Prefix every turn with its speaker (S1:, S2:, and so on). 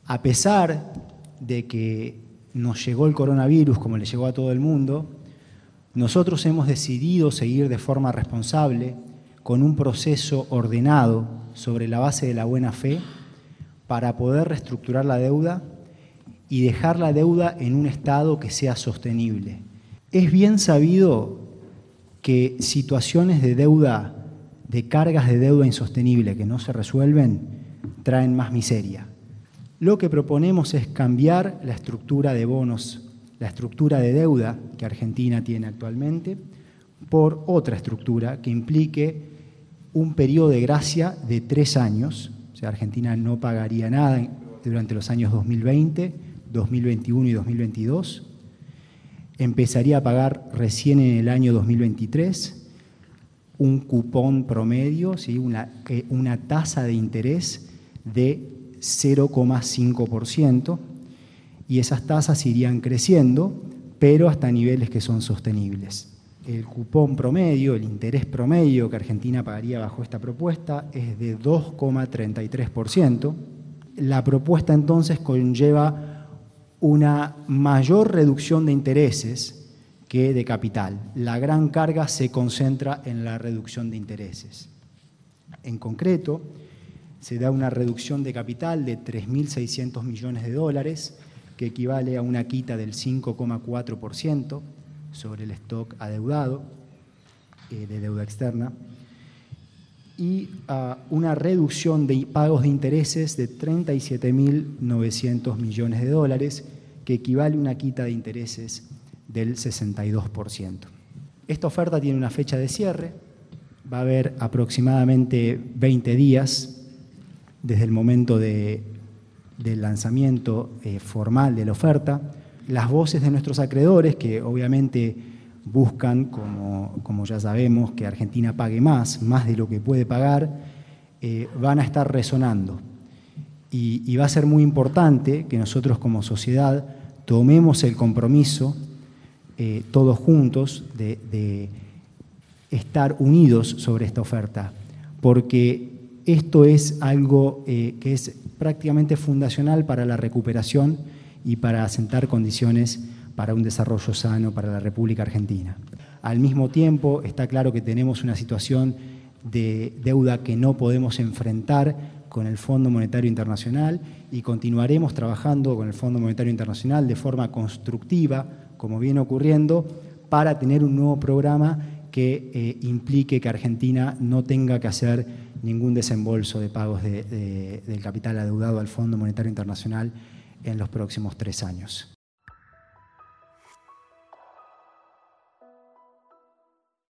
S1: A pesar de que nos llegó el coronavirus como le llegó a todo el mundo, nosotros hemos decidido seguir de forma responsable con un proceso ordenado sobre la base de la buena fe para poder reestructurar la deuda y dejar la deuda en un estado que sea sostenible. Es bien sabido que situaciones de deuda, de cargas de deuda insostenible que no se resuelven, traen más miseria. Lo que proponemos es cambiar la estructura de bonos, la estructura de deuda que Argentina tiene actualmente, por otra estructura que implique un periodo de gracia de 3 años. O sea, Argentina no pagaría nada durante los años 2020, 2021 y 2022. Empezaría a pagar recién en el año 2023 un cupón promedio, ¿sí? una tasa de interés de 0,5%, y esas tasas irían creciendo, pero hasta niveles que son sostenibles. El cupón promedio, el interés promedio que Argentina pagaría bajo esta propuesta es de 2,33%. La propuesta entonces conlleva una mayor reducción de intereses que de capital. La gran carga se concentra en la reducción de intereses. En concreto, se da una reducción de capital de 3.600 millones de dólares, que equivale a una quita del 5,4% sobre el stock adeudado de deuda externa, y a una reducción de pagos de intereses de 37.900 millones de dólares, que equivale a una quita de intereses del 62%. Esta oferta tiene una fecha de cierre, va a haber aproximadamente 20 días desde el momento del lanzamiento formal de la oferta. Las voces de nuestros acreedores, que obviamente buscan, como ya sabemos, que Argentina pague más de lo que puede pagar, van a estar resonando. Y va a ser muy importante que nosotros como sociedad tomemos el compromiso, todos juntos, de estar unidos sobre esta oferta, porque esto es algo que es prácticamente fundacional para la recuperación y para asentar condiciones para un desarrollo sano para la República Argentina. Al mismo tiempo, está claro que tenemos una situación de deuda que no podemos enfrentar con el Fondo Monetario Internacional, y continuaremos trabajando con el Fondo Monetario Internacional de forma constructiva, como viene ocurriendo, para tener un nuevo programa que implique que Argentina no tenga que hacer ningún desembolso de pagos del capital adeudado al Fondo Monetario Internacional en los próximos 3 años.